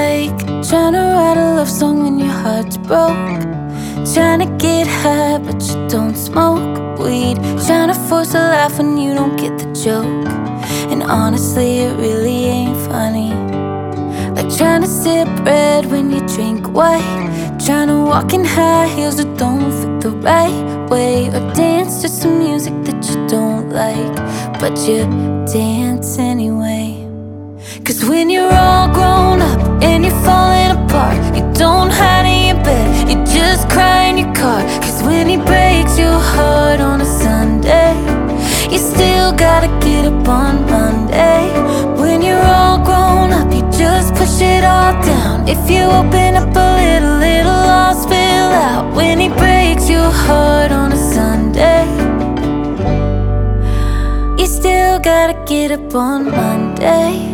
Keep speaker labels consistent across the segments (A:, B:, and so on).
A: like trying to write a love song when your heart's broke. Trying to get high but you don't smoke weed. Trying to force a laugh when you don't get the joke. And honestly, it really ain't funny. Like trying to sip red when you drink white. Trying to walk in high heels that don't fit the right way. Or dance to some music that you don't like, but you dance anyway. Cause when you're all grown up and you're falling apart, you don't hide in your bed, you just cry in your car. Cause when he breaks your heart on a Sunday, you still gotta get up on Monday. When you're all grown up, you just push it all down. If you open up a little, it'll all spill out. When he breaks your heart on a Sunday, you still gotta get up on Monday.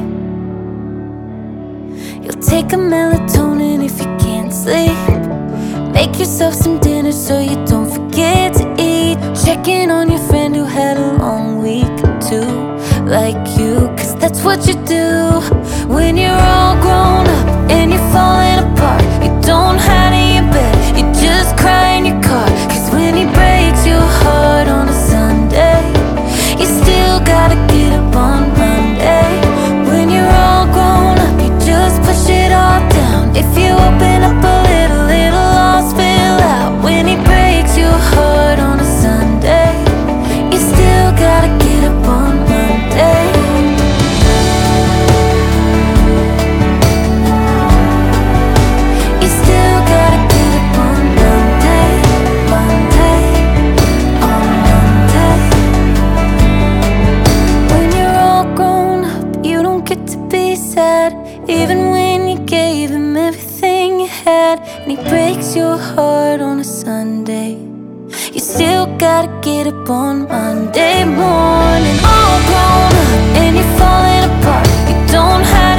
A: You'll take a melatonin if you can't sleep. Make yourself some dinner so you don't forget to eat. Check in on your friend who had a long week too, like you, cause that's what you do. When you're all grown up and you're falling apart, you don't hide in your bed, you just cry in your car. Cause when he breaks your heart on a Sunday, you still gotta get up on Monday. When you're all grown up, you just push it all down. If you open up a little, it'll all spill out. When he breaks your heart on a Sunday, you still gotta get up on Monday. You still gotta get up on Monday, Monday, on Monday. When you're all grown up, you don't get to be sad, even when you gave him everything you had. And he breaks your heart on a Sunday, you still gotta get up on Monday morning. All grown up and you're falling apart, you don't have